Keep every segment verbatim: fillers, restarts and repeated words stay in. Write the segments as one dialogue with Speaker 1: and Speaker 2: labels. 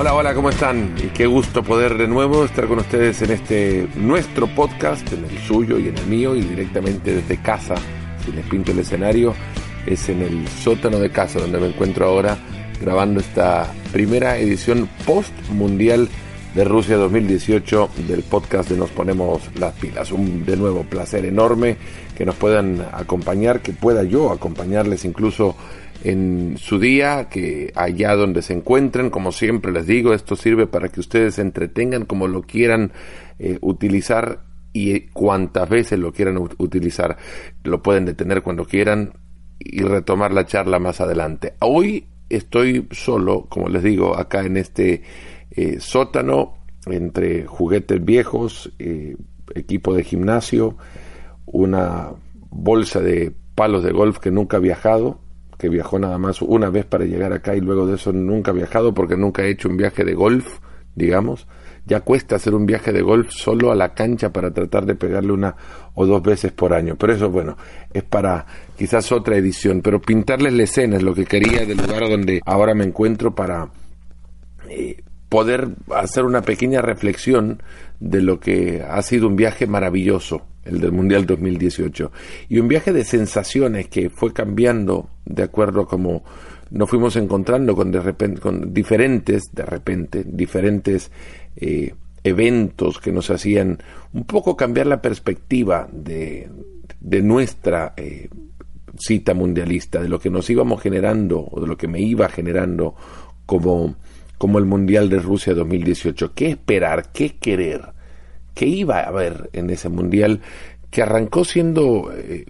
Speaker 1: Hola, hola, ¿cómo están? Y qué gusto poder de nuevo estar con ustedes en este nuestro podcast, en el suyo y en el mío, y directamente desde casa. Si les pinto el escenario, es en el sótano de casa donde me encuentro ahora grabando esta primera edición post-mundial de Rusia dos mil dieciocho del podcast de Nos Ponemos las Pilas. Un de nuevo placer enorme que nos puedan acompañar, que pueda yo acompañarles incluso en su día, que allá donde se encuentren. Como siempre les digo, esto sirve para que ustedes se entretengan como lo quieran eh, utilizar y cuantas veces lo quieran u- utilizar. Lo pueden detener cuando quieran y retomar la charla más adelante. Hoy estoy solo, como les digo, acá en este eh, sótano, entre juguetes viejos, eh, equipo de gimnasio, una bolsa de palos de golf que nunca ha viajado, que viajó nada más una vez para llegar acá y luego de eso nunca ha viajado porque nunca he hecho un viaje de golf, digamos. Ya cuesta hacer un viaje de golf solo a la cancha para tratar de pegarle una o dos veces por año. Pero eso, bueno, es para quizás otra edición. Pero pintarles la escena es lo que quería del lugar donde ahora me encuentro para eh, poder hacer una pequeña reflexión de lo que ha sido un viaje maravilloso, el del Mundial dos mil dieciocho, y un viaje de sensaciones que fue cambiando de acuerdo a cómo nos fuimos encontrando con, de repente, con diferentes, de repente, diferentes eh, eventos que nos hacían un poco cambiar la perspectiva de, de nuestra eh, cita mundialista, de lo que nos íbamos generando, o de lo que me iba generando como, como el Mundial de Rusia dos mil dieciocho. ¿Qué esperar? ¿Qué querer? ¿Qué iba a haber en ese mundial que arrancó siendo eh,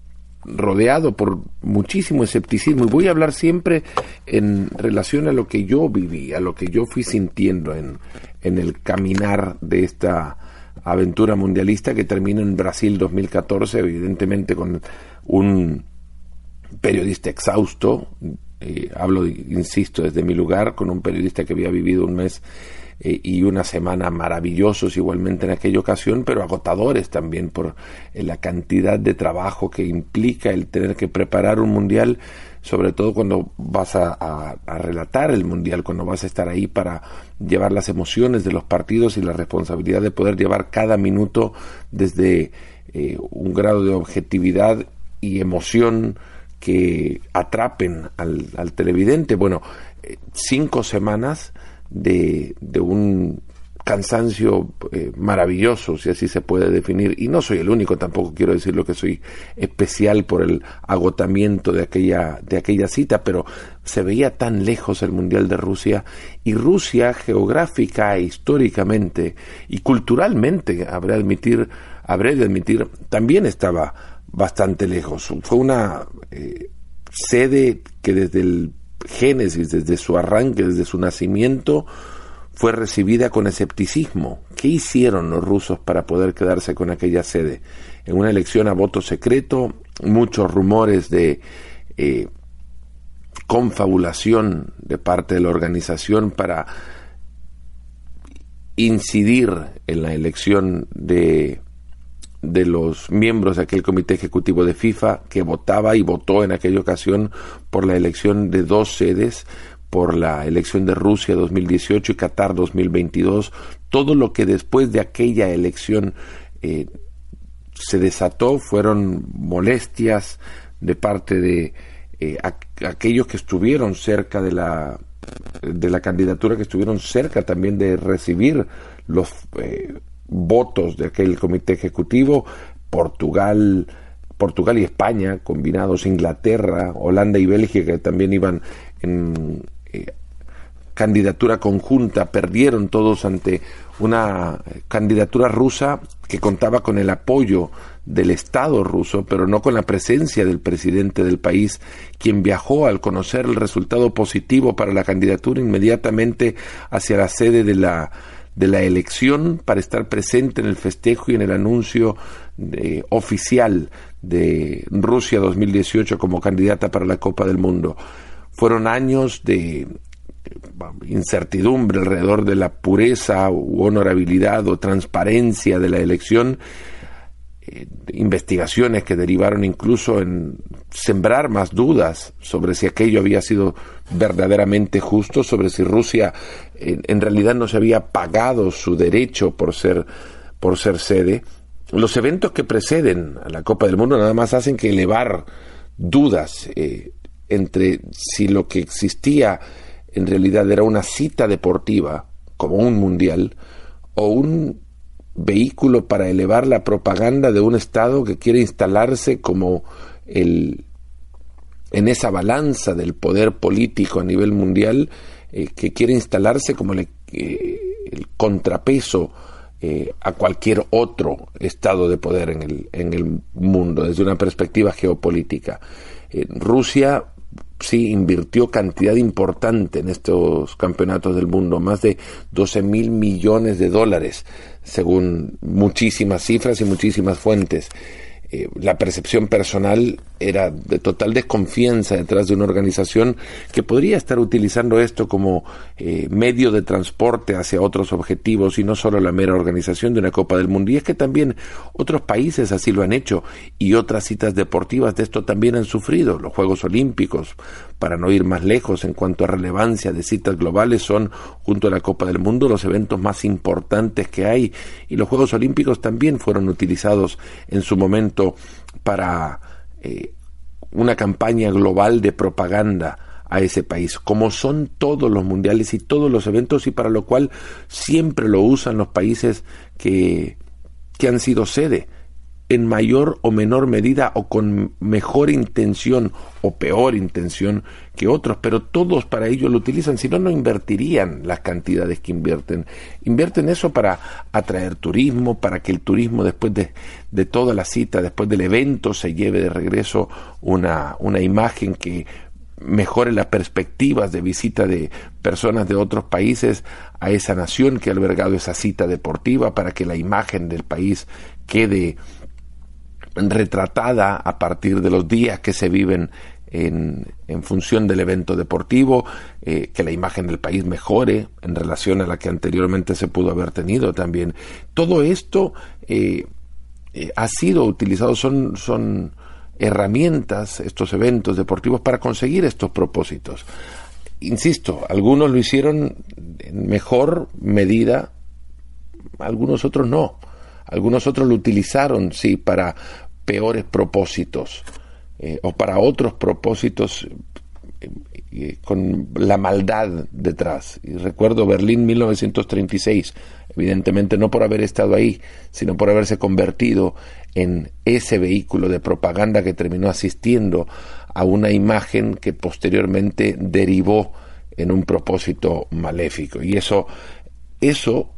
Speaker 1: rodeado por muchísimo escepticismo? Y voy a hablar siempre en relación a lo que yo viví, a lo que yo fui sintiendo en, en el caminar de esta aventura mundialista que termina en Brasil dos mil catorce, evidentemente con un periodista exhausto. Eh, hablo, insisto, desde mi lugar, con un periodista que había vivido un mes eh, y una semana maravillosos igualmente en aquella ocasión, pero agotadores también por eh, la cantidad de trabajo que implica el tener que preparar un mundial, sobre todo cuando vas a, a, a relatar el mundial, cuando vas a estar ahí para llevar las emociones de los partidos y la responsabilidad de poder llevar cada minuto desde eh, un grado de objetividad y emoción que atrapen al, al televidente. Bueno, eh, cinco semanas de, de un cansancio eh, maravilloso, si así se puede definir, y no soy el único, tampoco quiero decirlo que soy especial por el agotamiento de aquella, de aquella cita, pero se veía tan lejos el Mundial de Rusia, y Rusia geográfica e históricamente y culturalmente, habré de admitir, habré de admitir, también estaba bastante lejos. Fue una eh, sede que desde el génesis, desde su arranque, desde su nacimiento, fue recibida con escepticismo. ¿Qué hicieron los rusos para poder quedarse con aquella sede? En una elección a voto secreto, muchos rumores de eh, confabulación de parte de la organización para incidir en la elección de de los miembros de aquel comité ejecutivo de FIFA que votaba y votó en aquella ocasión por la elección de dos sedes, por la elección de Rusia dos mil dieciocho y Qatar dos mil veintidós. Todo lo que después de aquella elección eh, se desató fueron molestias de parte de eh, a, aquellos que estuvieron cerca de la de la candidatura, que estuvieron cerca también de recibir los eh, votos de aquel comité ejecutivo. Portugal, Portugal y España combinados, Inglaterra, Holanda y Bélgica, que también iban en eh, candidatura conjunta, perdieron todos ante una candidatura rusa que contaba con el apoyo del Estado ruso, pero no con la presencia del presidente del país, quien viajó al conocer el resultado positivo para la candidatura inmediatamente hacia la sede de la de la elección para estar presente en el festejo y en el anuncio de, oficial de Rusia dos mil dieciocho como candidata para la Copa del Mundo. Fueron años de incertidumbre alrededor de la pureza u honorabilidad o transparencia de la elección, eh, investigaciones que derivaron incluso en sembrar más dudas sobre si aquello había sido verdaderamente justo, sobre si Rusia en, en realidad no se había pagado su derecho por ser, por ser sede. Los eventos que preceden a la Copa del Mundo nada más hacen que elevar dudas eh, entre si lo que existía en realidad era una cita deportiva, como un mundial, o un vehículo para elevar la propaganda de un Estado que quiere instalarse como el, en esa balanza del poder político a nivel mundial, eh, que quiere instalarse como el, eh, el contrapeso eh, a cualquier otro estado de poder en el, en el mundo, desde una perspectiva geopolítica. Eh, Rusia sí invirtió cantidad importante en estos campeonatos del mundo, más de doce mil millones de dólares, según muchísimas cifras y muchísimas fuentes. Eh, la percepción personal era de total desconfianza detrás de una organización que podría estar utilizando esto como eh, medio de transporte hacia otros objetivos y no solo la mera organización de una Copa del Mundo. Y es que también otros países así lo han hecho y otras citas deportivas de esto también han sufrido. Los Juegos Olímpicos, para no ir más lejos en cuanto a relevancia de citas globales, son junto a la Copa del Mundo los eventos más importantes que hay, y los Juegos Olímpicos también fueron utilizados en su momento para eh, una campaña global de propaganda a ese país, como son todos los mundiales y todos los eventos, y para lo cual siempre lo usan los países que, que han sido sede, en mayor o menor medida o con mejor intención o peor intención que otros, pero todos para ello lo utilizan, si no, no invertirían las cantidades que invierten. Invierten eso para atraer turismo, para que el turismo después de, de toda la cita, después del evento, se lleve de regreso una, una imagen que mejore las perspectivas de visita de personas de otros países a esa nación que ha albergado esa cita deportiva, para que la imagen del país quede retratada a partir de los días que se viven en, en función del evento deportivo, eh, que la imagen del país mejore en relación a la que anteriormente se pudo haber tenido también. Todo esto eh, eh, ha sido utilizado, son, son herramientas, estos eventos deportivos, para conseguir estos propósitos. Insisto, algunos lo hicieron en mejor medida, algunos otros no. Algunos otros lo utilizaron, sí, para peores propósitos, eh, o para otros propósitos eh, eh, con la maldad detrás. Y recuerdo Berlín mil novecientos treinta y seis, evidentemente no por haber estado ahí, sino por haberse convertido en ese vehículo de propaganda que terminó asistiendo a una imagen que posteriormente derivó en un propósito maléfico. Y eso, eso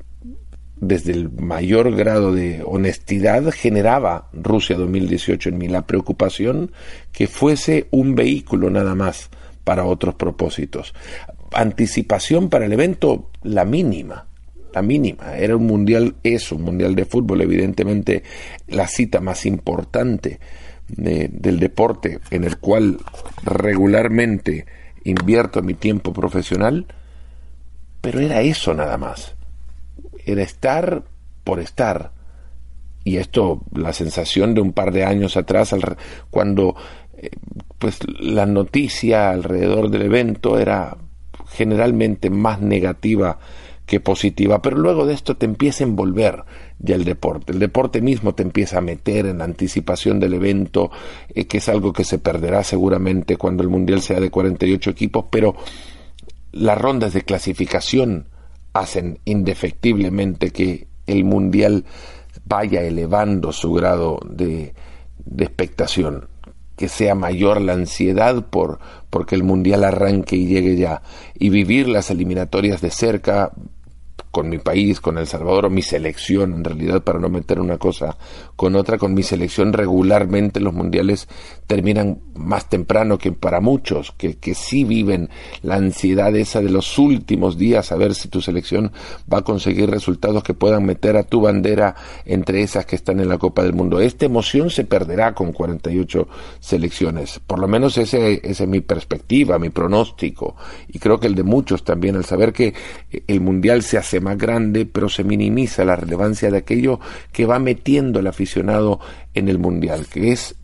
Speaker 1: desde el mayor grado de honestidad, generaba Rusia dos mil dieciocho en mí la preocupación que fuese un vehículo nada más para otros propósitos. Anticipación para el evento, la mínima, la mínima. Era un mundial, es un mundial de fútbol, evidentemente la cita más importante de, del deporte en el cual regularmente invierto mi tiempo profesional, pero era eso nada más. Era estar por estar. Y esto, la sensación de un par de años atrás, al, cuando eh, pues la noticia alrededor del evento era generalmente más negativa que positiva, pero luego de esto te empieza a envolver ya el deporte. El deporte mismo te empieza a meter en la anticipación del evento, eh, que es algo que se perderá seguramente cuando el Mundial sea de cuarenta y ocho equipos, pero las rondas de clasificación hacen indefectiblemente que el Mundial vaya elevando su grado de, de expectación, que sea mayor la ansiedad por porque el Mundial arranque y llegue ya, y vivir las eliminatorias de cerca con mi país, con El Salvador, o mi selección, en realidad, para no meter una cosa con otra, con mi selección regularmente los mundiales terminan más temprano que para muchos, que, que sí viven la ansiedad esa de los últimos días, a ver si tu selección va a conseguir resultados que puedan meter a tu bandera entre esas que están en la Copa del Mundo. Esta emoción se perderá con cuarenta y ocho selecciones, por lo menos ese, esa es mi perspectiva, mi pronóstico, y creo que el de muchos también, al saber que el mundial se hace más grande, pero se minimiza la relevancia de aquello que va metiendo el aficionado en el mundial, que es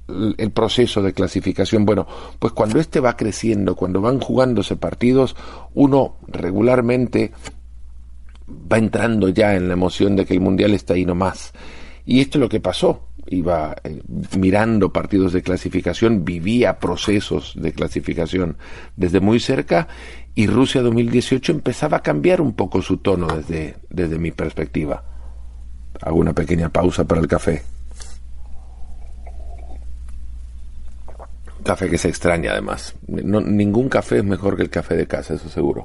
Speaker 1: el proceso de clasificación? Bueno, pues cuando este va creciendo, cuando van jugándose partidos, uno regularmente va entrando ya en la emoción de que el Mundial está ahí nomás. Y esto es lo que pasó. Iba eh, mirando partidos de clasificación, vivía procesos de clasificación desde muy cerca, y Rusia dos mil dieciocho empezaba a cambiar un poco su tono desde, desde mi perspectiva. Hago una pequeña pausa para el café. Café que se extraña además. No, ningún café es mejor que el café de casa, eso seguro.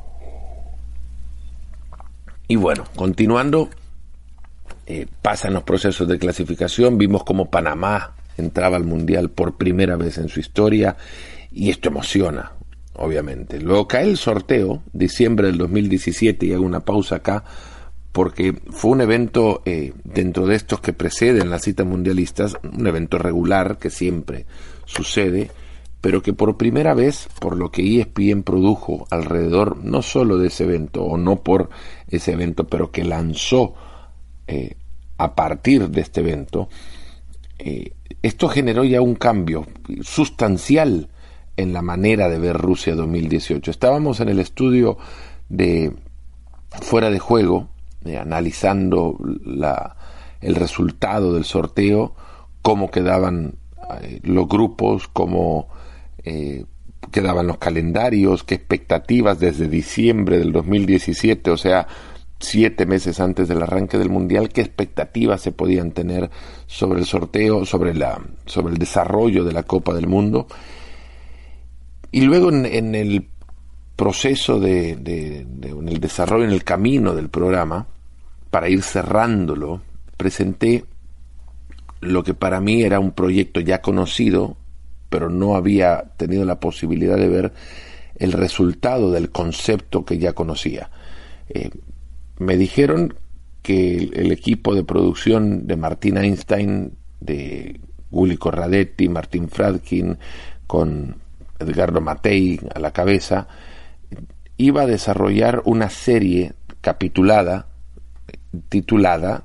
Speaker 1: Y bueno, continuando, eh, pasan los procesos de clasificación, vimos cómo Panamá entraba al Mundial por primera vez en su historia, y esto emociona, obviamente. Luego cae el sorteo, diciembre del dos mil diecisiete, y hago una pausa acá, porque fue un evento eh, dentro de estos que preceden las citas mundialistas, un evento regular que siempre sucede, pero que por primera vez, por lo que E S P N produjo alrededor no solo de ese evento, o no por ese evento, pero que lanzó eh, a partir de este evento, eh, esto generó ya un cambio sustancial en la manera de ver Rusia dos mil dieciocho. Estábamos en el estudio de Fuera de Juego, eh, analizando la, el resultado del sorteo, cómo quedaban eh, los grupos, cómo eh, quedaban los calendarios, qué expectativas desde diciembre del dos mil diecisiete, o sea, siete meses antes del arranque del Mundial, qué expectativas se podían tener sobre el sorteo, sobre la, sobre el desarrollo de la Copa del Mundo. Y luego en, en el proceso de, de, de en el desarrollo, en el camino del programa, para ir cerrándolo, presenté lo que para mí era un proyecto ya conocido, pero no había tenido la posibilidad de ver el resultado del concepto que ya conocía. Eh, me dijeron que el, el equipo de producción de Martín Einstein, de Guli Corradetti, Martín Fradkin, con Edgardo Matei a la cabeza, iba a desarrollar una serie capitulada, titulada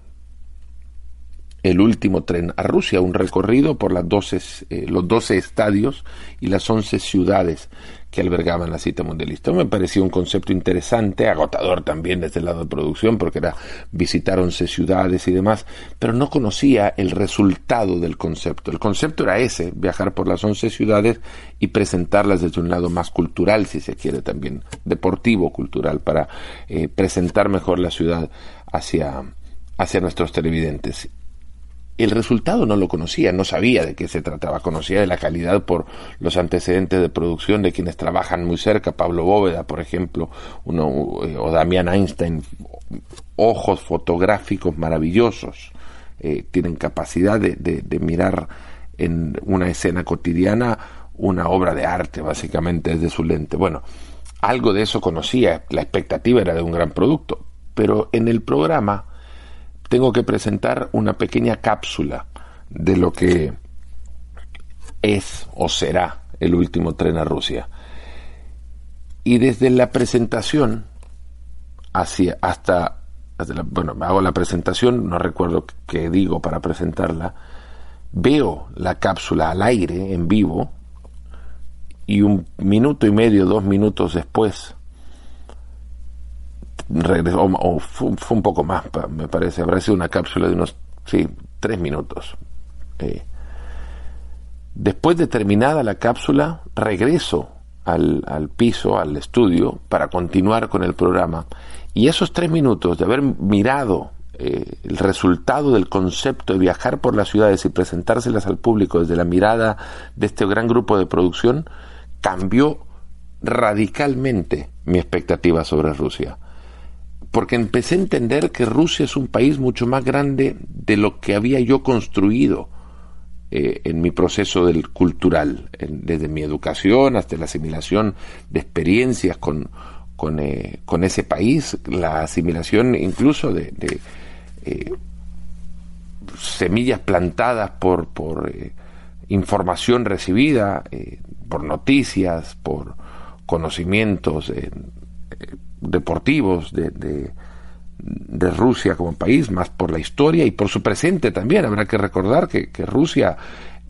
Speaker 1: El último tren a Rusia, un recorrido por las doce, eh, los doce estadios y las once ciudades que albergaban la cita mundialista. Me pareció un concepto interesante, agotador también desde el lado de producción, porque era visitar once ciudades y demás, pero no conocía el resultado del concepto. El concepto era ese, viajar por las once ciudades y presentarlas desde un lado más cultural, si se quiere, también deportivo, cultural, para eh, presentar mejor la ciudad hacia, hacia nuestros televidentes. El resultado no lo conocía, no sabía de qué se trataba, conocía de la calidad por los antecedentes de producción de quienes trabajan muy cerca, Pablo Bóveda, por ejemplo, uno, o Damián Einstein, ojos fotográficos maravillosos, eh, tienen capacidad de, de, de mirar en una escena cotidiana una obra de arte, básicamente, desde su lente. Bueno, algo de eso conocía, la expectativa era de un gran producto, pero en el programa tengo que presentar una pequeña cápsula de lo que es o será el último tren a Rusia. Y desde la presentación hacia, hasta, hasta la, bueno, hago la presentación, no recuerdo qué digo para presentarla, veo la cápsula al aire, en vivo, y un minuto y medio, dos minutos después, regresó, o, o fue, fue un poco más, me parece, habrá sido una cápsula de unos, sí, tres minutos. Eh, después de terminada la cápsula, regreso al, al piso, al estudio, para continuar con el programa, y esos tres minutos de haber mirado eh, el resultado del concepto de viajar por las ciudades y presentárselas al público desde la mirada de este gran grupo de producción, cambió radicalmente mi expectativa sobre Rusia. Porque empecé a entender que Rusia es un país mucho más grande de lo que había yo construido eh, en mi proceso del cultural, en, desde mi educación hasta la asimilación de experiencias con, con, eh, con ese país, la asimilación incluso de, de eh, semillas plantadas por, por eh, información recibida, eh, por noticias, por conocimientos eh, eh, deportivos de, de, de Rusia como país, más por la historia y por su presente también. Habrá que recordar que, que Rusia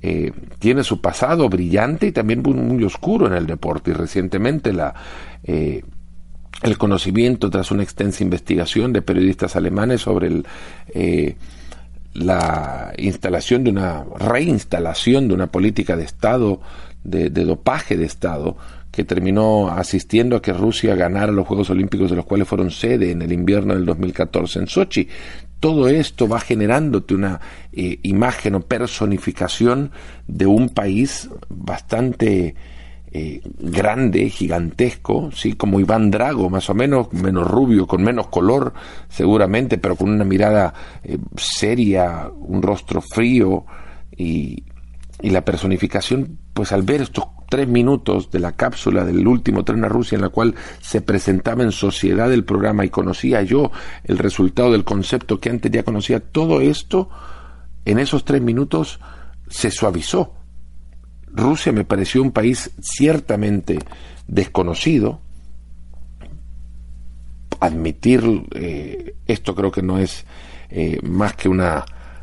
Speaker 1: eh, tiene su pasado brillante y también muy, muy oscuro en el deporte, y recientemente la eh, el conocimiento, tras una extensa investigación de periodistas alemanes sobre el, eh, la instalación de una reinstalación de una política de Estado, de, de dopaje de Estado, que terminó asistiendo a que Rusia ganara los Juegos Olímpicos, de los cuales fueron sede en el invierno del dos mil catorce en Sochi. Todo esto va generándote una eh, imagen o personificación de un país bastante eh, grande, gigantesco, ¿sí? Como Iván Drago, más o menos, menos rubio, con menos color seguramente, pero con una mirada eh, seria, un rostro frío, y, y la personificación, pues al ver estos tres minutos de la cápsula del último tren a Rusia, en la cual se presentaba en sociedad el programa y conocía yo el resultado del concepto que antes ya conocía, todo esto en esos tres minutos se suavizó. Rusia me pareció un país ciertamente desconocido. Admitir eh, esto creo que no es eh, más que una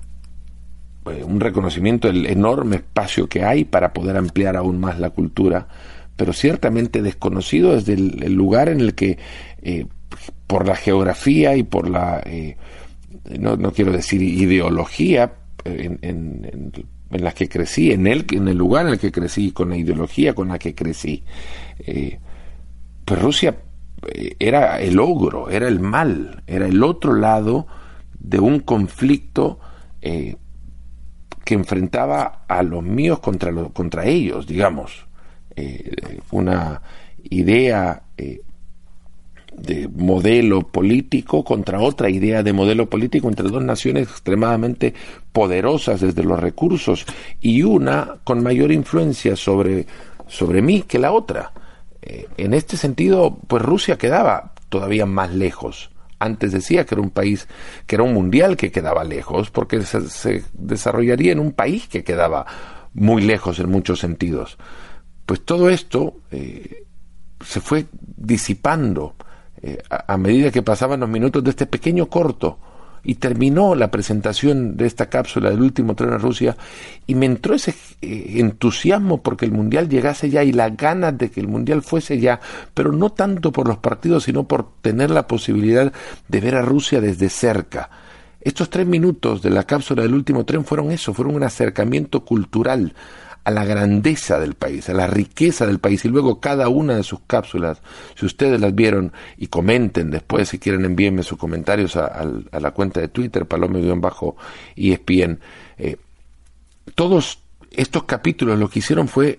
Speaker 1: un reconocimiento del enorme espacio que hay para poder ampliar aún más la cultura, pero ciertamente desconocido desde el, el lugar en el que, eh, por la geografía y por la, eh, no, no quiero decir ideología, en, en, en, en la que crecí, en el, en el lugar en el que crecí, con la ideología con la que crecí. Eh, pues Rusia eh, era el ogro, era el mal, era el otro lado de un conflicto eh, que enfrentaba a los míos contra, lo, contra ellos, digamos. Eh, una idea eh, de modelo político contra otra idea de modelo político entre dos naciones extremadamente poderosas desde los recursos, y una con mayor influencia sobre, sobre mí que la otra. Eh, en este sentido, pues Rusia quedaba todavía más lejos. Antes decía que era un país, que era un mundial que quedaba lejos, porque se, se desarrollaría en un país que quedaba muy lejos en muchos sentidos. Pues todo esto eh, se fue disipando eh, a, a medida que pasaban los minutos de este pequeño corto, y terminó la presentación de esta cápsula del último tren a Rusia, y me entró ese eh, entusiasmo porque el mundial llegase ya, y las ganas de que el mundial fuese ya, pero no tanto por los partidos, sino por tener la posibilidad de ver a Rusia desde cerca. Estos tres minutos de la cápsula del último tren fueron eso, fueron un acercamiento cultural a la grandeza del país, a la riqueza del país, y luego cada una de sus cápsulas, si ustedes las vieron, y comenten después, si quieren envíenme sus comentarios a, a, a la cuenta de Twitter, Palome-E S P N. Eh, todos estos capítulos lo que hicieron fue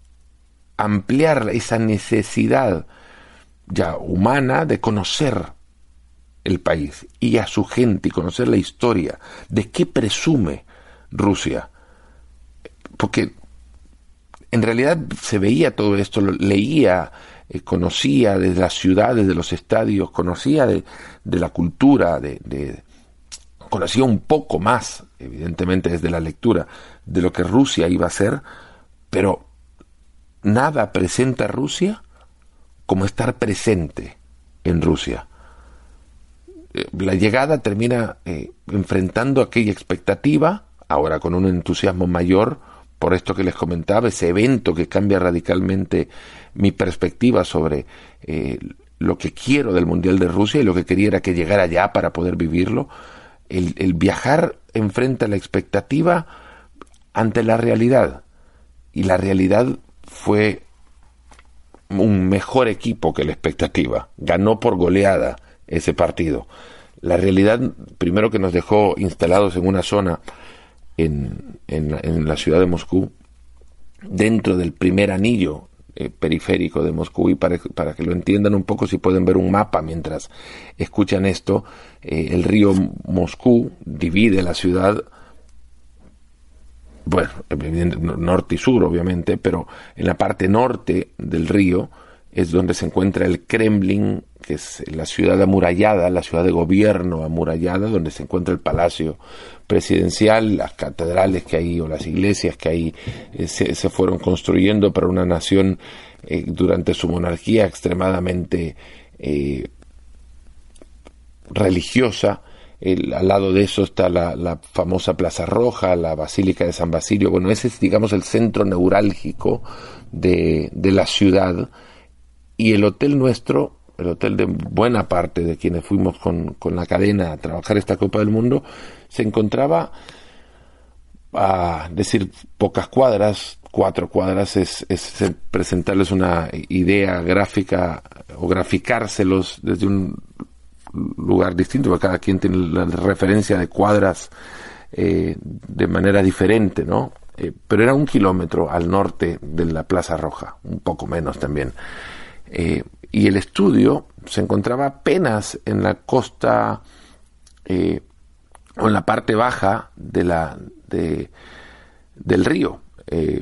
Speaker 1: ampliar esa necesidad ya humana de conocer el país y a su gente, y conocer la historia, de qué presume Rusia, porque en realidad se veía todo esto, lo leía, eh, conocía desde las ciudades, de los estadios, conocía de, de la cultura, de, de, conocía un poco más, evidentemente desde la lectura, de lo que Rusia iba a ser, pero nada presenta a Rusia como estar presente en Rusia. Eh, la llegada termina eh, enfrentando aquella expectativa, ahora con un entusiasmo mayor, por esto que les comentaba, ese evento que cambia radicalmente mi perspectiva sobre eh, lo que quiero del Mundial de Rusia, y lo que quería era que llegara allá para poder vivirlo. El, el viajar enfrenta la expectativa ante la realidad, y la realidad fue un mejor equipo que la expectativa. Ganó por goleada ese partido. La realidad, primero, que nos dejó instalados en una zona En, en, en la ciudad de Moscú, dentro del primer anillo eh, periférico de Moscú, y para, para que lo entiendan un poco, si pueden ver un mapa mientras escuchan esto, eh, el río Moscú divide la ciudad, bueno, norte y sur obviamente, pero en la parte norte del río es donde se encuentra el Kremlin, que es la ciudad amurallada, la ciudad de gobierno amurallada, donde se encuentra el palacio presidencial, las catedrales que hay, o las iglesias que ahí eh, se, se fueron construyendo para una nación eh, durante su monarquía extremadamente eh, religiosa, el, al lado de eso está la, la famosa Plaza Roja, la Basílica de San Basilio. Bueno, ese es, digamos, el centro neurálgico de, de la ciudad, y el hotel nuestro, el hotel de buena parte de quienes fuimos con, con la cadena a trabajar esta Copa del Mundo, se encontraba a decir pocas cuadras, cuatro cuadras, es, es presentarles una idea gráfica o graficárselos desde un lugar distinto, porque cada quien tiene la referencia de cuadras eh, de manera diferente, ¿no? Eh, pero era un kilómetro al norte de la Plaza Roja, un poco menos también. Eh, y el estudio se encontraba apenas en la costa eh, o en la parte baja de la de, del río. Eh,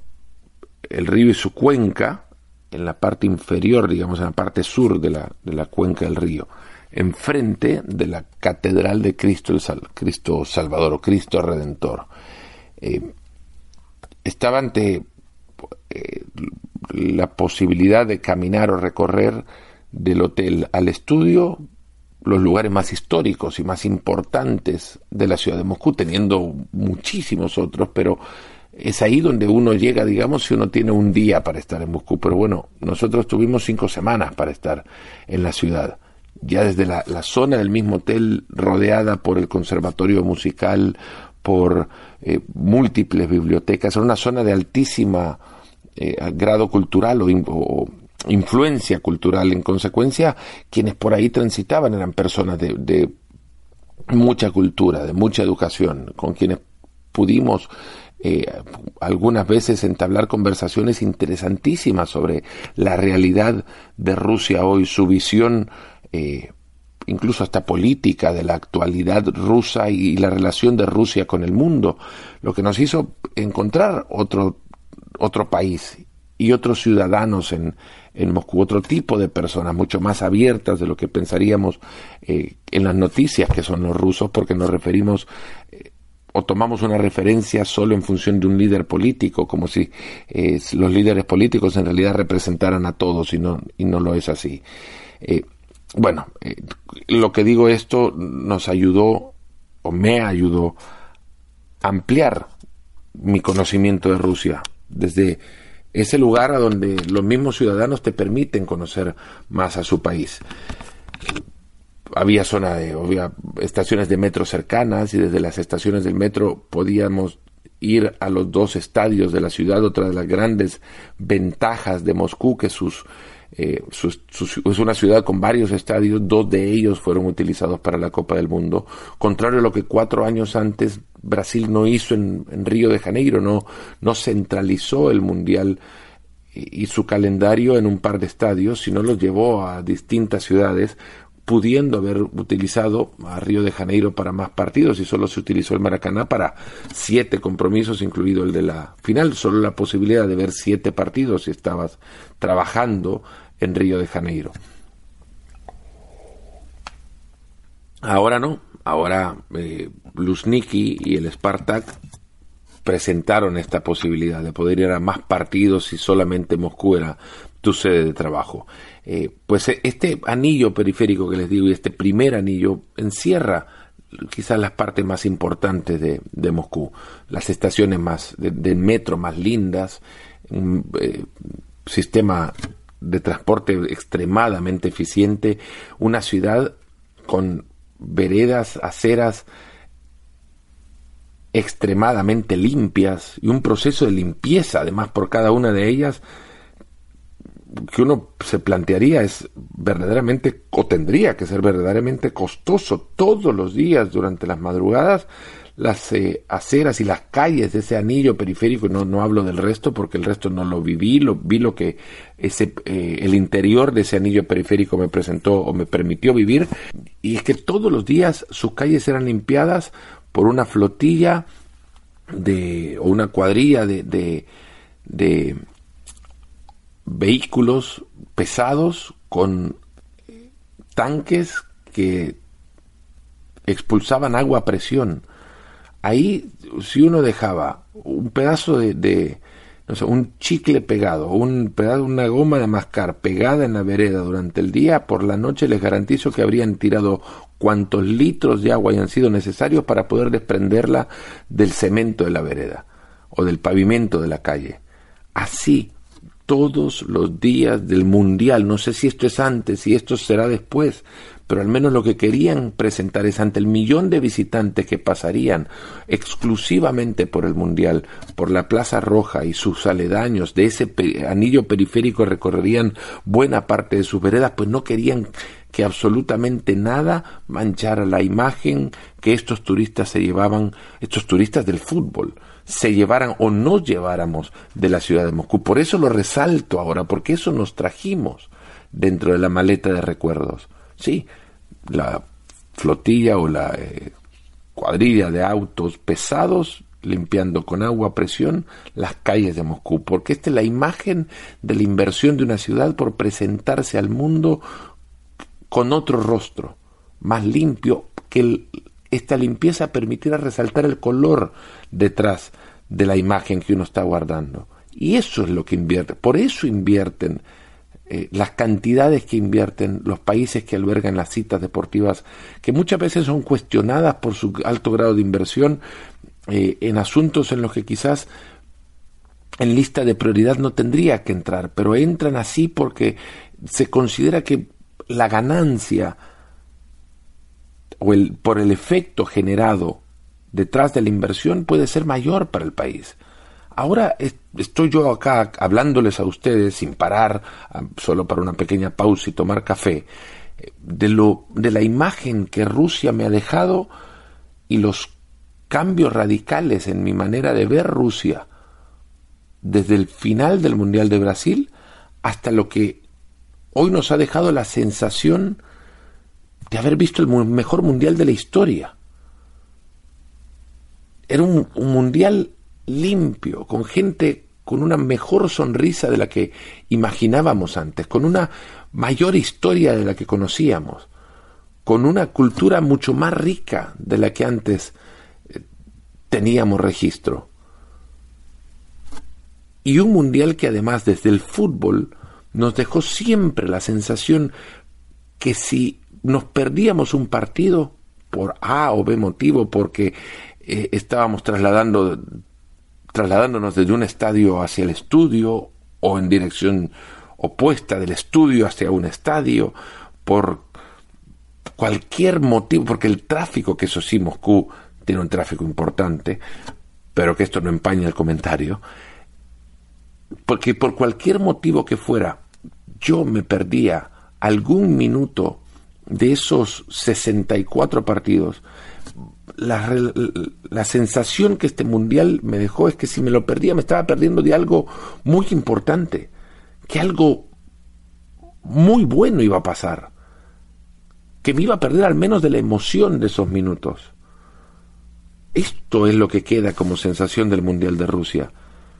Speaker 1: el río y su cuenca, en la parte inferior, digamos, en la parte sur de la, de la cuenca del río, enfrente de la Catedral de Cristo, el Sal, Cristo Salvador o Cristo Redentor. Eh, estaba ante eh, la posibilidad de caminar o recorrer del hotel al estudio los lugares más históricos y más importantes de la ciudad de Moscú, teniendo muchísimos otros, pero es ahí donde uno llega, digamos, si uno tiene un día para estar en Moscú. Pero bueno, nosotros tuvimos cinco semanas para estar en la ciudad. Ya desde la, la zona del mismo hotel, rodeada por el conservatorio musical, por eh, múltiples bibliotecas, era una zona de altísima eh, grado cultural o, o influencia cultural. En consecuencia, quienes por ahí transitaban eran personas de, de mucha cultura, de mucha educación, con quienes pudimos eh, algunas veces entablar conversaciones interesantísimas sobre la realidad de Rusia hoy, su visión eh, incluso hasta política de la actualidad rusa y la relación de Rusia con el mundo, lo que nos hizo encontrar otro otro país y otros ciudadanos en, en Moscú, otro tipo de personas mucho más abiertas de lo que pensaríamos eh, en las noticias que son los rusos, porque nos referimos eh, o tomamos una referencia solo en función de un líder político, como si eh, los líderes políticos en realidad representaran a todos, y no, y no lo es así. Eh, bueno, eh, lo que digo, esto nos ayudó, o me ayudó, a ampliar mi conocimiento de Rusia, desde ese lugar a donde los mismos ciudadanos te permiten conocer más a su país. Había zona de, había estaciones de metro cercanas, y desde las estaciones del metro podíamos ir a los dos estadios de la ciudad. Otra de las grandes ventajas de Moscú, que sus, eh, sus, sus, es una ciudad con varios estadios, dos de ellos fueron utilizados para la Copa del Mundo, contrario a lo que cuatro años antes Brasil no hizo en, en Río de Janeiro, no, no centralizó el Mundial y, y su calendario en un par de estadios, sino los llevó a distintas ciudades, pudiendo haber utilizado a Río de Janeiro para más partidos, y solo se utilizó el Maracaná para siete compromisos, incluido el de la final. Solo la posibilidad de ver siete partidos si estabas trabajando en Río de Janeiro. Ahora no, ahora eh, Luzhniki y el Spartak presentaron esta posibilidad de poder ir a más partidos si solamente Moscú era tu sede de trabajo. Eh, pues este anillo periférico que les digo, y este primer anillo, encierra quizás las partes más importantes de, de Moscú, las estaciones más de, del metro más lindas, un eh, sistema de transporte extremadamente eficiente, una ciudad con veredas, aceras extremadamente limpias, y un proceso de limpieza además por cada una de ellas que uno se plantearía es verdaderamente, o tendría que ser verdaderamente costoso. Todos los días durante las madrugadas las eh, aceras y las calles de ese anillo periférico, y no, no hablo del resto porque el resto no lo viví, lo vi lo que ese eh, el interior de ese anillo periférico me presentó o me permitió vivir, y es que todos los días sus calles eran limpiadas por una flotilla de o una cuadrilla de de, de vehículos pesados con tanques que expulsaban agua a presión. Ahí, si uno dejaba un pedazo de, de, no sé, un chicle pegado, un pedazo, una goma de mascar pegada en la vereda durante el día, por la noche les garantizo que habrían tirado cuantos litros de agua hayan sido necesarios para poder desprenderla del cemento de la vereda o del pavimento de la calle. Así, todos los días del Mundial. No sé si esto es antes, si esto será después, pero al menos lo que querían presentar es ante el millón de visitantes que pasarían exclusivamente por el Mundial, por la Plaza Roja y sus aledaños, de ese pe- anillo periférico recorrerían buena parte de sus veredas, pues no querían que absolutamente nada manchara la imagen que estos turistas se llevaban, estos turistas del fútbol, se llevaran o nos lleváramos de la ciudad de Moscú. Por eso lo resalto ahora, porque eso nos trajimos dentro de la maleta de recuerdos. Sí, la flotilla o la eh, cuadrilla de autos pesados limpiando con agua a presión las calles de Moscú, porque esta es la imagen de la inversión de una ciudad por presentarse al mundo con otro rostro, más limpio, que el, esta limpieza permitiera resaltar el color detrás de la imagen que uno está guardando. Y eso es lo que invierte, por eso invierten eh, las cantidades que invierten los países que albergan las citas deportivas, que muchas veces son cuestionadas por su alto grado de inversión eh, en asuntos en los que quizás en lista de prioridad no tendría que entrar, pero entran así porque se considera que la ganancia o el, por el efecto generado detrás de la inversión puede ser mayor para el país. Ahora es, estoy yo acá hablándoles a ustedes sin parar, solo para una pequeña pausa y tomar café, de, lo, de la imagen que Rusia me ha dejado y los cambios radicales en mi manera de ver Rusia desde el final del Mundial de Brasil hasta lo que hoy nos ha dejado la sensación de haber visto el mejor mundial de la historia. Era un, un mundial limpio, con gente con una mejor sonrisa de la que imaginábamos antes, con una mayor historia de la que conocíamos, con una cultura mucho más rica de la que antes eh, teníamos registro. Y un mundial que además desde el fútbol nos dejó siempre la sensación que si nos perdíamos un partido por A o B motivo, porque eh, estábamos trasladando, trasladándonos desde un estadio hacia el estudio o en dirección opuesta del estudio hacia un estadio, por cualquier motivo, porque el tráfico, que eso sí, Moscú tiene un tráfico importante, pero que esto no empaña el comentario, porque por cualquier motivo que fuera, yo me perdía algún minuto de esos sesenta y cuatro partidos, la, la sensación que este mundial me dejó es que si me lo perdía, me estaba perdiendo de algo muy importante, que algo muy bueno iba a pasar, que me iba a perder al menos de la emoción de esos minutos. Esto es lo que queda como sensación del Mundial de Rusia.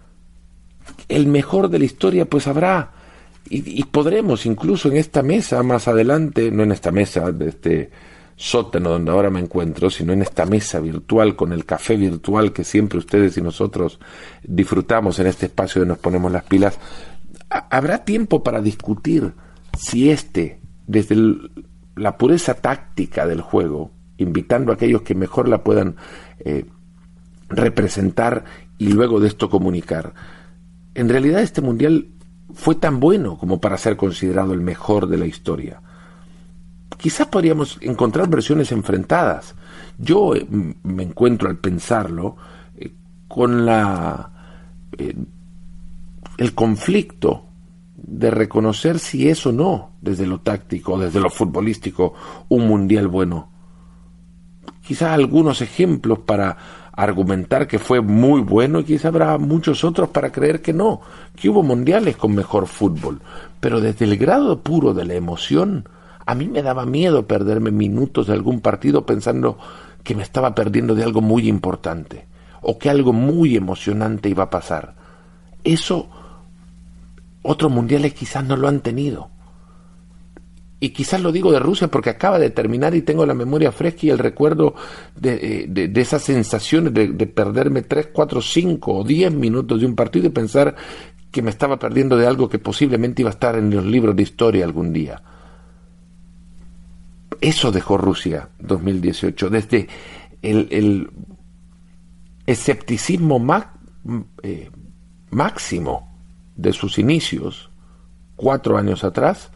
Speaker 1: El mejor de la historia pues habrá, y, y podremos incluso en esta mesa más adelante, no en esta mesa de este sótano donde ahora me encuentro, sino en esta mesa virtual con el café virtual que siempre ustedes y nosotros disfrutamos en este espacio de Nos Ponemos las Pilas, a, habrá tiempo para discutir si este, desde el, la pureza táctica del juego, invitando a aquellos que mejor la puedan eh, representar y luego de esto comunicar, en realidad este mundial fue tan bueno como para ser considerado el mejor de la historia. Quizás podríamos encontrar versiones enfrentadas. Yo eh, me encuentro al pensarlo eh, con la eh, el conflicto de reconocer si es o no, desde lo táctico, desde lo futbolístico, un mundial bueno. Quizás algunos ejemplos para argumentar que fue muy bueno y quizá habrá muchos otros para creer que no, que hubo mundiales con mejor fútbol, pero desde el grado puro de la emoción, a mí me daba miedo perderme minutos de algún partido pensando que me estaba perdiendo de algo muy importante o que algo muy emocionante iba a pasar. Eso otros mundiales quizás no lo han tenido. y quizás lo digo de Rusia porque acaba de terminar y tengo la memoria fresca y el recuerdo de, de, de esas sensaciones de, de perderme tres, cuatro, cinco o diez minutos de un partido y pensar que me estaba perdiendo de algo que posiblemente iba a estar en los libros de historia algún día. Eso dejó Rusia dos mil dieciocho, desde el, el escepticismo má, eh, máximo de sus inicios, cuatro años atrás,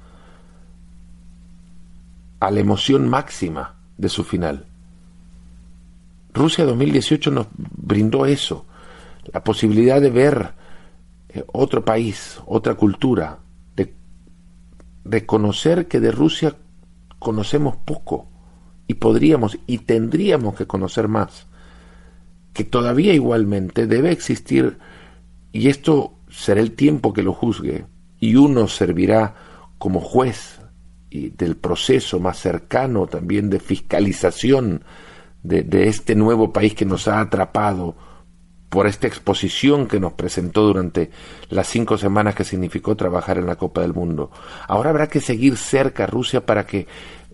Speaker 1: a la emoción máxima de su final. Rusia dos mil dieciocho nos brindó eso, la posibilidad de ver eh, otro país, otra cultura, de, de conocer que de Rusia conocemos poco y podríamos y tendríamos que conocer más, que todavía igualmente debe existir, y esto será el tiempo que lo juzgue, y uno servirá como juez y del proceso más cercano también de fiscalización de, de este nuevo país que nos ha atrapado por esta exposición que nos presentó durante las cinco semanas que significó trabajar en la Copa del Mundo. Ahora habrá que seguir cerca a Rusia para que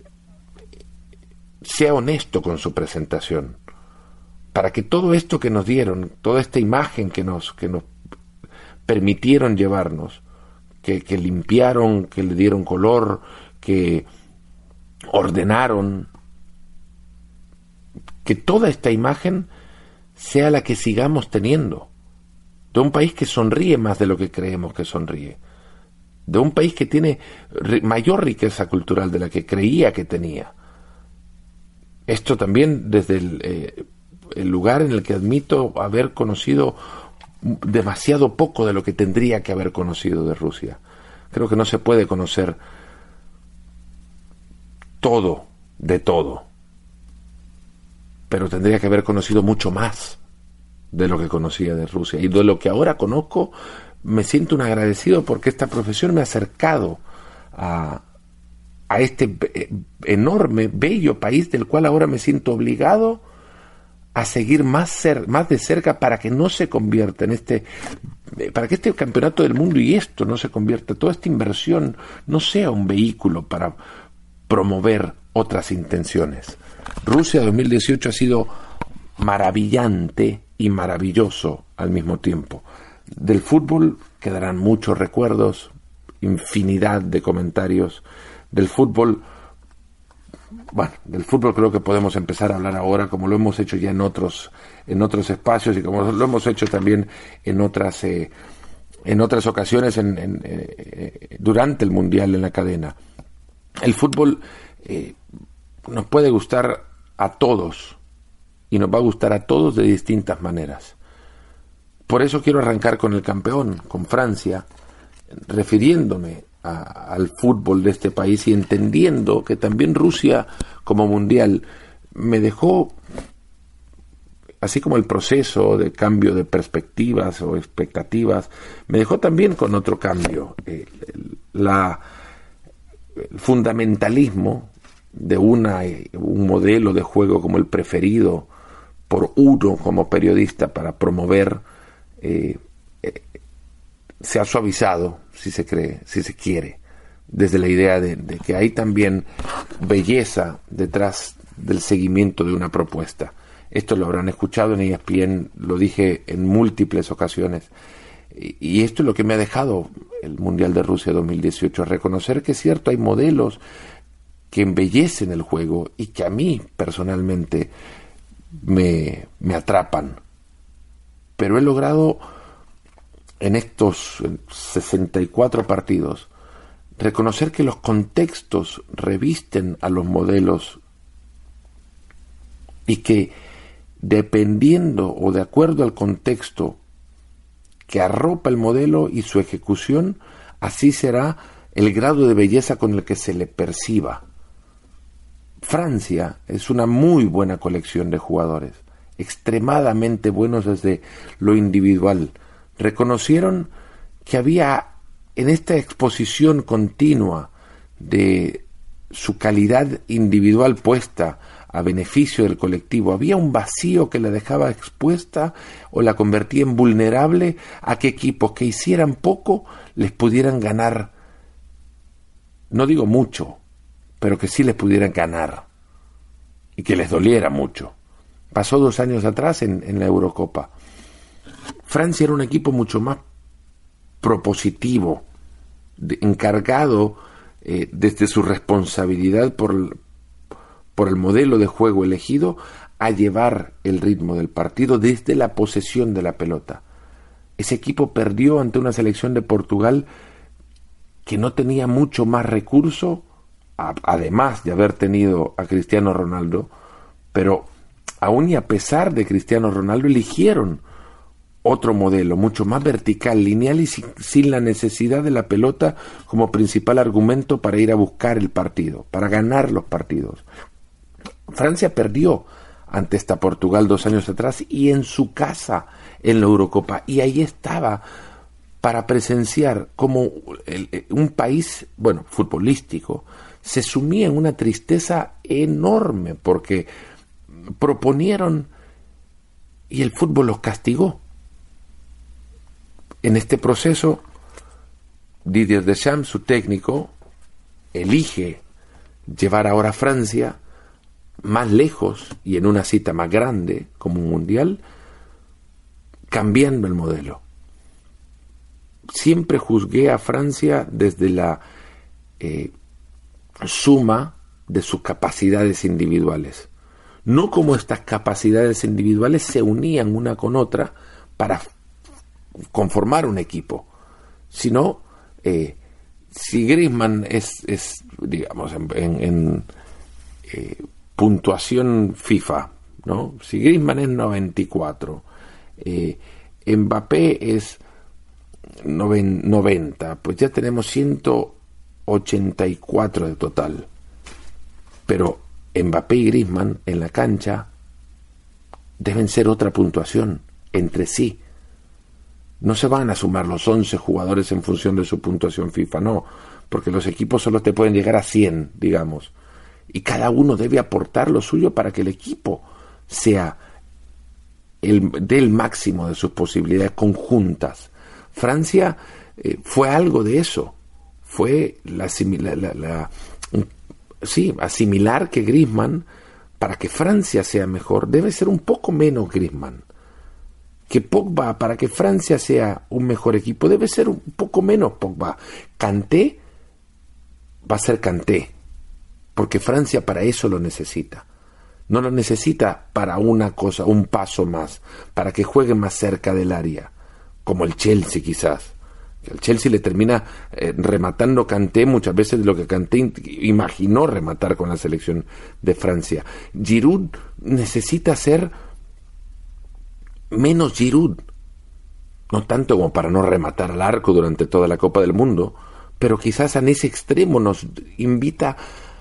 Speaker 1: sea honesto con su presentación, para que todo esto que nos dieron, toda esta imagen que nos, que nos permitieron llevarnos, que, que limpiaron, que le dieron color, que ordenaron, que toda esta imagen sea la que sigamos teniendo, de un país que sonríe más de lo que creemos que sonríe, de un país que tiene mayor riqueza cultural de la que creía que tenía. Esto también desde el, eh, el lugar en el que admito haber conocido demasiado poco de lo que tendría que haber conocido de Rusia. Creo que no se puede conocer todo de todo, pero tendría que haber conocido mucho más de lo que conocía de Rusia, y de lo que ahora conozco me siento un agradecido porque esta profesión me ha acercado a, a este enorme, bello país del cual ahora me siento obligado a seguir más, cer- más de cerca para que no se convierta en este, para que este campeonato del mundo y esto no se convierta, toda esta inversión no sea un vehículo para promover otras intenciones. Rusia dos mil dieciocho ha sido maravillante y maravilloso al mismo tiempo. Del fútbol quedarán muchos recuerdos, infinidad de comentarios. Del fútbol, bueno, del fútbol creo que podemos empezar a hablar ahora, como lo hemos hecho ya en otros, en otros espacios y como lo hemos hecho también en otras, eh, en otras ocasiones en, en, eh, durante el Mundial en la cadena. El fútbol eh, nos puede gustar a todos y nos va a gustar a todos de distintas maneras. Por eso quiero arrancar con el campeón, con Francia, refiriéndome a, al fútbol de este país y entendiendo que también Rusia como mundial me dejó, así como el proceso de cambio de perspectivas o expectativas, me dejó también con otro cambio, el, el, la, el fundamentalismo de una, un modelo de juego como el preferido por uno como periodista para promover, eh, eh, se ha suavizado, si se cree, si se quiere, desde la idea de, de que hay también belleza detrás del seguimiento de una propuesta. Esto lo habrán escuchado en E S P N, lo dije en múltiples ocasiones, y, y esto es lo que me ha dejado el Mundial de Rusia dos mil dieciocho, reconocer que es cierto, hay modelos que embellecen el juego y que a mí personalmente me, me atrapan, pero he logrado en estos sesenta y cuatro partidos reconocer que los contextos revisten a los modelos y que dependiendo o de acuerdo al contexto que arropa el modelo y su ejecución, así será el grado de belleza con el que se le perciba. Francia es una muy buena colección de jugadores, extremadamente buenos desde lo individual. Reconocieron que había en esta exposición continua de su calidad individual puesta a beneficio del colectivo, había un vacío que la dejaba expuesta o la convertía en vulnerable a que equipos que hicieran poco les pudieran ganar, no digo mucho, pero que sí les pudieran ganar y que les doliera mucho. Pasó dos años atrás en, en la Eurocopa. Francia era un equipo mucho más propositivo, de, encargado eh, desde su responsabilidad por, por el modelo de juego elegido a llevar el ritmo del partido desde la posesión de la pelota. Ese equipo perdió ante una selección de Portugal que no tenía mucho más recurso, a, además de haber tenido a Cristiano Ronaldo, pero aún y a pesar de Cristiano Ronaldo eligieron otro modelo, mucho más vertical, lineal y sin, sin la necesidad de la pelota como principal argumento para ir a buscar el partido, para ganar los partidos. Francia perdió ante esta Portugal dos años atrás y en su casa en la Eurocopa, y ahí estaba para presenciar cómo el, un país, bueno, futbolístico, se sumía en una tristeza enorme porque proponieron y el fútbol los castigó. En este proceso, Didier Deschamps, su técnico, elige llevar ahora a Francia más lejos y en una cita más grande como un mundial, cambiando el modelo. Siempre juzgué a Francia desde la eh, suma de sus capacidades individuales, no como estas capacidades individuales se unían una con otra para conformar un equipo, sino eh, si Griezmann es, es digamos, en, en, en eh, puntuación FIFA, ¿no? Si Griezmann es noventa y cuatro, eh, Mbappé es noventa, pues ya tenemos ciento ochenta y cuatro de total. Pero Mbappé y Griezmann en la cancha deben ser otra puntuación entre sí. No se van a sumar los once jugadores en función de su puntuación FIFA, no, porque los equipos solo te pueden llegar a cien, digamos, y cada uno debe aportar lo suyo para que el equipo sea el del máximo de sus posibilidades conjuntas. Francia eh, fue algo de eso, fue la, la, la, la sí, asimilar que Griezmann, para que Francia sea mejor, debe ser un poco menos Griezmann. Que Pogba, para que Francia sea un mejor equipo, debe ser un poco menos Pogba. Kanté va a ser Kanté, porque Francia para eso lo necesita. No lo necesita para una cosa, un paso más, para que juegue más cerca del área, como el Chelsea quizás. El Chelsea le termina eh, rematando Kanté muchas veces de lo que Kanté imaginó rematar con la selección de Francia. Giroud necesita ser menos Giroud, no tanto como para no rematar al arco durante toda la Copa del Mundo, pero quizás en ese extremo nos invita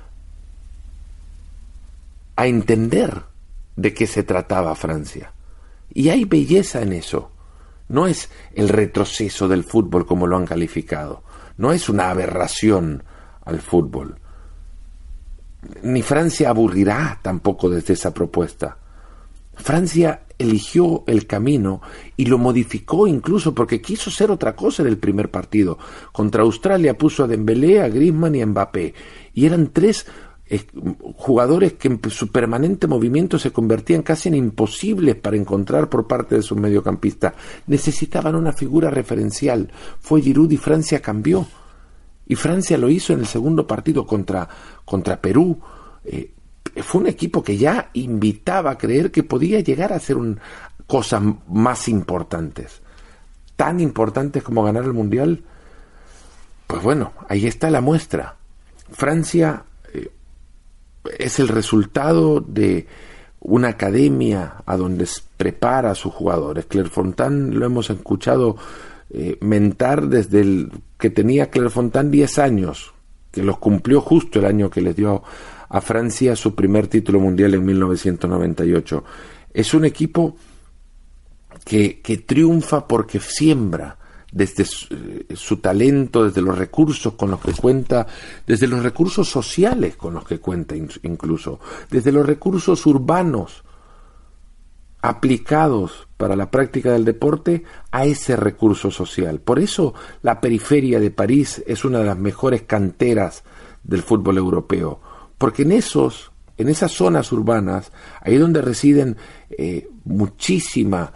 Speaker 1: a entender de qué se trataba Francia. Y hay belleza en eso. No es el retroceso del fútbol como lo han calificado, no es una aberración al fútbol. Ni Francia aburrirá tampoco desde esa propuesta. Francia eligió el camino y lo modificó incluso porque quiso ser otra cosa en el primer partido. Contra Australia puso a Dembélé, a Griezmann y a Mbappé. Y eran tres eh, jugadores que en su permanente movimiento se convertían casi en imposibles para encontrar por parte de sus mediocampistas. Necesitaban una figura referencial. Fue Giroud y Francia cambió. Y Francia lo hizo en el segundo partido contra, contra Perú. Eh, Fue un equipo que ya invitaba a creer que podía llegar a hacer un, cosas más importantes. Tan importantes como ganar el Mundial. Pues bueno, ahí está la muestra. Francia eh, es el resultado de una academia a donde prepara a sus jugadores. Clairefontaine lo hemos escuchado eh, mentar desde el que tenía Clairefontaine diez años, que los cumplió justo el año que les dio a Francia su primer título mundial en mil novecientos noventa y ocho. Es un equipo que, que triunfa porque siembra desde su, su talento, desde los recursos con los que cuenta, desde los recursos sociales con los que cuenta incluso, desde los recursos urbanos aplicados para la práctica del deporte a ese recurso social. Por eso la periferia de París es una de las mejores canteras del fútbol europeo, porque en esos, en esas zonas urbanas, ahí donde residen eh, muchísima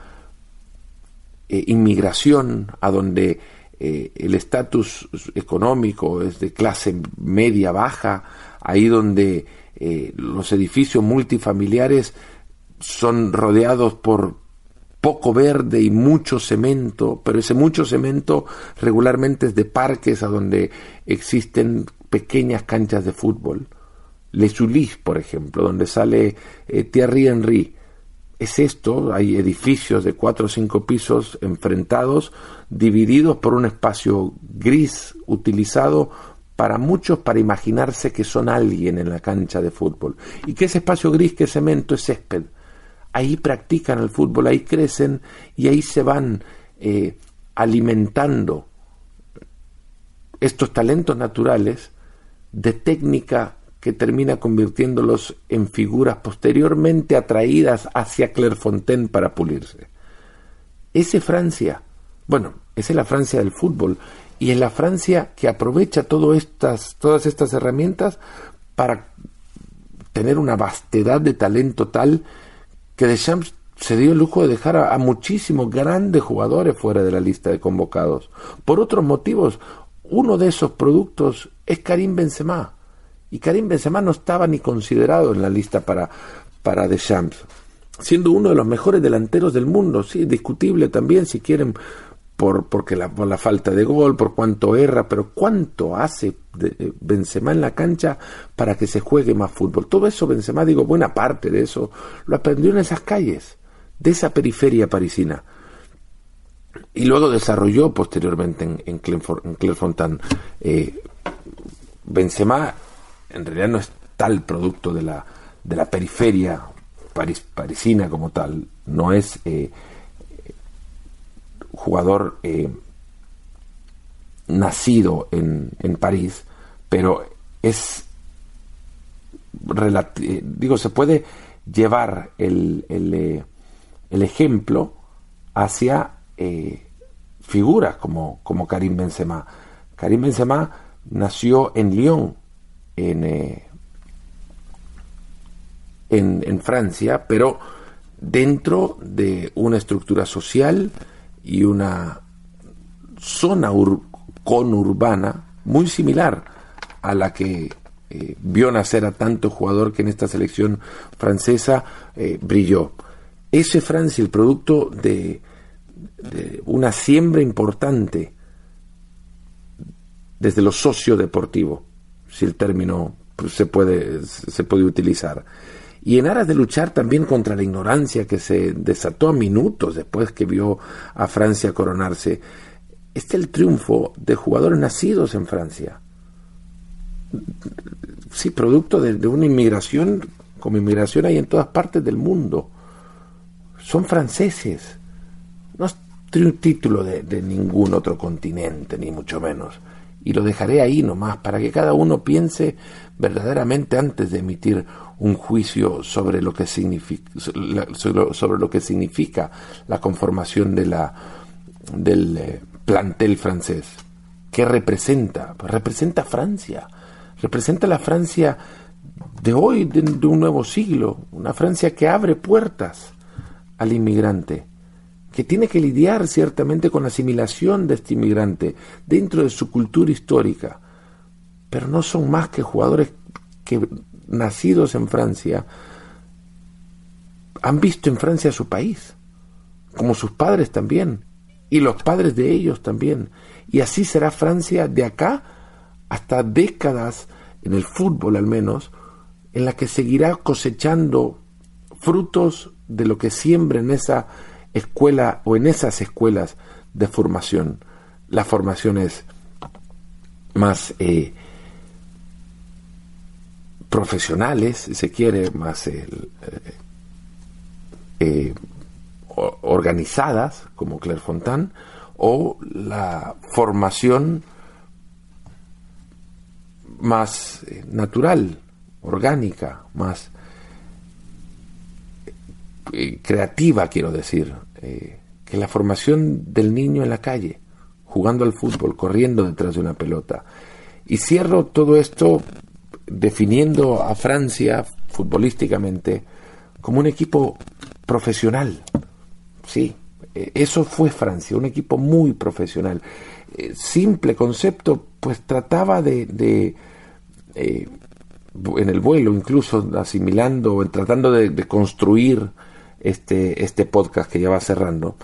Speaker 1: eh, inmigración, a donde eh, el estatus económico es de clase media baja, ahí donde eh, los edificios multifamiliares son rodeados por poco verde y mucho cemento, pero ese mucho cemento regularmente es de parques a donde existen pequeñas canchas de fútbol. Les Ulis, por ejemplo, donde sale eh, Thierry Henry. Es esto, hay edificios de cuatro o cinco pisos enfrentados, divididos por un espacio gris utilizado para muchos para imaginarse que son alguien en la cancha de fútbol. Y que ese espacio gris, que es cemento, es césped. Ahí practican el fútbol, ahí crecen y ahí se van eh, alimentando estos talentos naturales de técnica que termina convirtiéndolos en figuras posteriormente atraídas hacia Clairefontaine para pulirse. Esa es Francia. Bueno, esa es la Francia del fútbol. Y es la Francia que aprovecha todo estas, todas estas herramientas para tener una vastedad de talento tal que Deschamps se dio el lujo de dejar a, a muchísimos grandes jugadores fuera de la lista de convocados. Por otros motivos, uno de esos productos es Karim Benzema. Y Karim Benzema no estaba ni considerado en la lista para, para Deschamps, siendo uno de los mejores delanteros del mundo. Sí, discutible también, si quieren, por, porque la, por la falta de gol, por cuánto erra, pero cuánto hace de Benzema en la cancha para que se juegue más fútbol. Todo eso Benzema, digo, buena parte de eso lo aprendió en esas calles, de esa periferia parisina, y luego desarrolló posteriormente en, en, en Clairefontaine. eh, Benzema en realidad no es tal producto de la, de la periferia paris, parisina como tal, no es eh, jugador eh, nacido en, en París, pero es relati- digo, se puede llevar el, el, eh, el ejemplo hacia eh, figuras como, como Karim Benzema. Karim Benzema nació en Lyon, en, eh, en, en Francia, pero dentro de una estructura social y una zona ur- conurbana muy similar a la que eh, vio nacer a tanto jugador que en esta selección francesa eh, brilló. Ese Francia, el producto de, de una siembra importante desde lo sociodeportivo, si el término pues, se puede, se puede utilizar. Y en aras de luchar también contra la ignorancia que se desató a minutos después que vio a Francia coronarse, está el triunfo de jugadores nacidos en Francia. Sí, producto de, de una inmigración, como inmigración hay en todas partes del mundo. Son franceses. No es un título de, de ningún otro continente, ni mucho menos. Y lo dejaré ahí nomás, para que cada uno piense verdaderamente antes de emitir un juicio sobre lo que significa, sobre lo que significa la conformación de la, del eh, plantel francés. ¿Qué representa? Pues representa Francia. Representa la Francia de hoy, de, de un nuevo siglo. Una Francia que abre puertas al inmigrante, que tiene que lidiar ciertamente con la asimilación de este inmigrante dentro de su cultura histórica, pero no son más que jugadores que, nacidos en Francia, han visto en Francia su país, como sus padres también, y los padres de ellos también, y así será Francia de acá hasta décadas, en el fútbol al menos, en la que seguirá cosechando frutos de lo que siembra en esa escuela o en esas escuelas de formación. Las formaciones más eh, profesionales, si se quiere, más eh, eh, organizadas, como Clairefontaine, o la formación más eh, natural, orgánica, más eh, creativa, quiero decir, eh, que la formación del niño en la calle, jugando al fútbol, corriendo detrás de una pelota. Y cierro todo esto definiendo a Francia futbolísticamente como un equipo profesional. Sí, eso fue Francia, un equipo muy profesional. Eh, simple concepto, pues trataba de, de eh, en el vuelo, incluso asimilando, tratando de, de construir este, este podcast que ya va cerrando,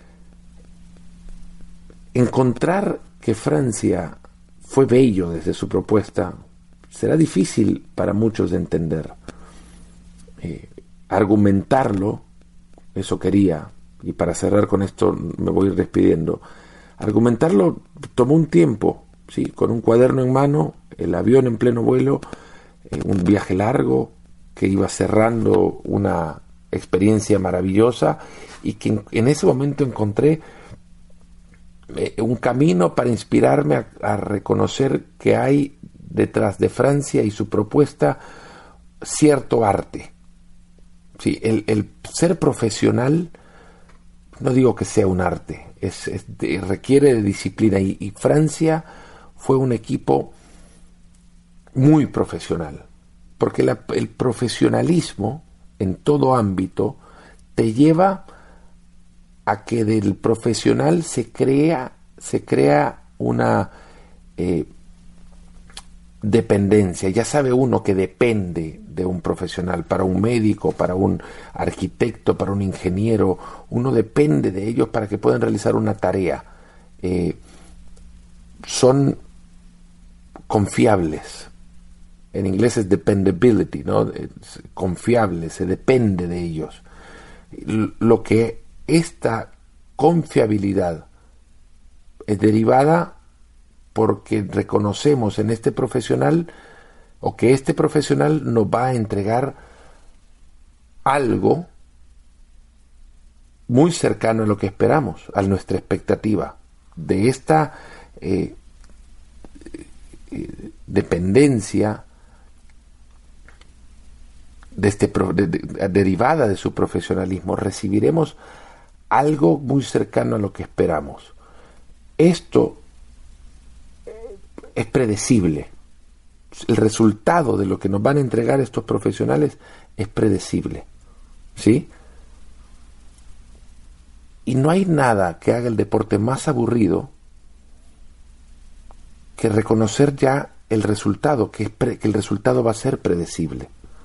Speaker 1: encontrar que Francia fue bello desde su propuesta será difícil para muchos de entender. Eh, argumentarlo, eso quería, y para cerrar con esto me voy a ir despidiendo. Argumentarlo tomó un tiempo, sí, con un cuaderno en mano, el avión en pleno vuelo, eh, un viaje largo que iba cerrando una experiencia maravillosa, y que en, en ese momento encontré eh, un camino para inspirarme a, a reconocer que hay detrás de Francia y su propuesta cierto arte. Sí, el, el ser profesional, no digo que sea un arte, es, es de, requiere de disciplina, y, y Francia fue un equipo muy profesional, porque la, el profesionalismo en todo ámbito te lleva a que del profesional se crea, se crea una eh, dependencia. Ya sabe uno que depende de un profesional. Para un médico, para un arquitecto, para un ingeniero, uno depende de ellos para que puedan realizar una tarea. Eh, son confiables. En inglés es dependability, ¿no? Es confiable, se depende de ellos. Lo que esta confiabilidad es derivada porque reconocemos en este profesional, o que este profesional nos va a entregar algo muy cercano a lo que esperamos, a nuestra expectativa. De esta eh, eh, dependencia de este pro, de, de, derivada de su profesionalismo, recibiremos algo muy cercano a lo que esperamos. Esto es predecible. El resultado de lo que nos van a entregar estos profesionales es predecible, ¿sí? Y no hay nada que haga el deporte más aburrido que reconocer ya el resultado, que, es pre, que el resultado va a ser predecible.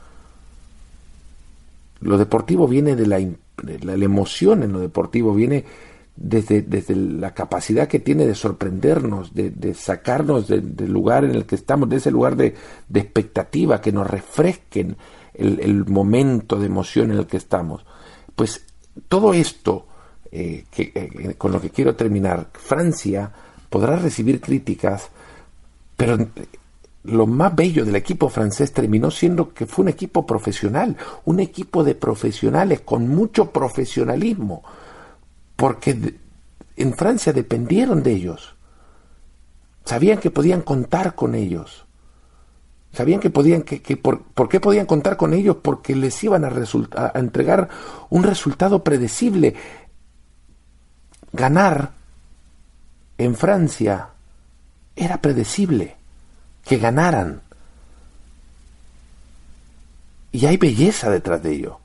Speaker 1: Lo deportivo viene de la, de la, la emoción en lo deportivo, viene desde, desde la capacidad que tiene de sorprendernos, de, de sacarnos de, del lugar en el que estamos, de ese lugar de, de expectativa, que nos refresquen el, el momento de emoción en el que estamos. Pues todo esto, eh, que, eh, con lo que quiero terminar, Francia podrá recibir críticas, pero lo más bello del equipo francés terminó siendo que fue un equipo profesional, un equipo de profesionales con mucho profesionalismo, porque en Francia dependieron de ellos, sabían que podían contar con ellos, sabían que podían, que, que por, ¿por qué podían contar con ellos? Porque les iban a, resulta, a entregar un resultado predecible. Ganar en Francia era predecible, que ganaran, y hay belleza detrás de ello.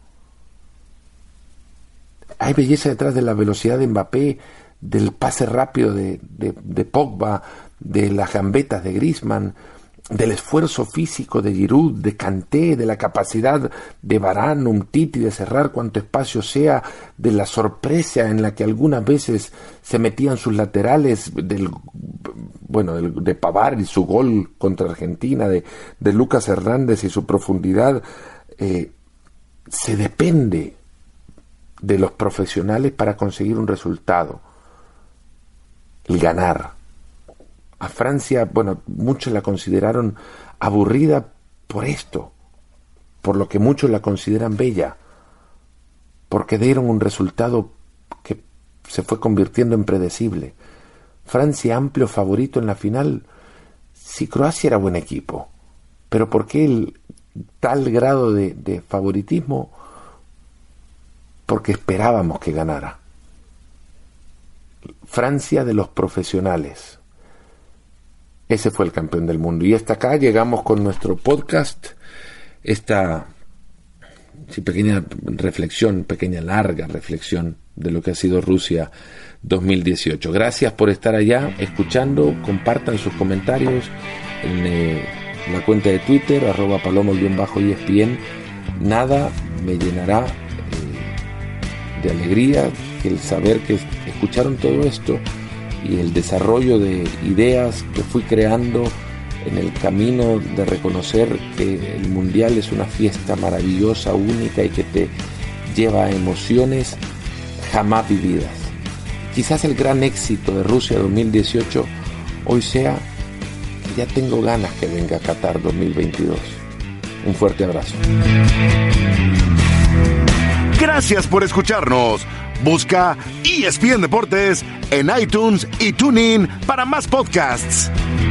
Speaker 1: Hay belleza detrás de la velocidad de Mbappé, del pase rápido de, de, de Pogba, de las gambetas de Griezmann, del esfuerzo físico de Giroud, de Kanté, de la capacidad de Varane, Umtiti de cerrar cuanto espacio sea, de la sorpresa en la que algunas veces se metían sus laterales, del bueno del, de Pavard y su gol contra Argentina, de, de Lucas Hernández y su profundidad. Eh, se depende de los profesionales para conseguir un resultado, el ganar. A Francia, bueno, muchos la consideraron aburrida por esto, por lo que muchos la consideran bella, porque dieron un resultado que se fue convirtiendo en predecible. Francia amplio favorito en la final. Si Croacia era buen equipo, pero ¿por qué el tal grado de, de favoritismo? Porque esperábamos que ganara. Francia de los profesionales. ese fue el campeón del mundo. Y hasta acá llegamos con nuestro podcast, esta sí, pequeña reflexión, pequeña larga reflexión de lo que ha sido Rusia dos mil dieciocho. Gracias por estar allá escuchando, compartan sus comentarios en eh, la cuenta de Twitter, arroba palomo-E S P N. Nada me llenará eh, de alegría que el saber que escucharon todo esto y el desarrollo de ideas que fui creando en el camino de reconocer que el Mundial es una fiesta maravillosa, única y que te lleva a emociones jamás vividas. Quizás el gran éxito de Rusia dos mil dieciocho hoy sea que ya tengo ganas que venga Qatar dos mil veintidós. Un fuerte abrazo.
Speaker 2: Gracias por escucharnos. Busca E S P N Deportes en iTunes y TuneIn para más podcasts.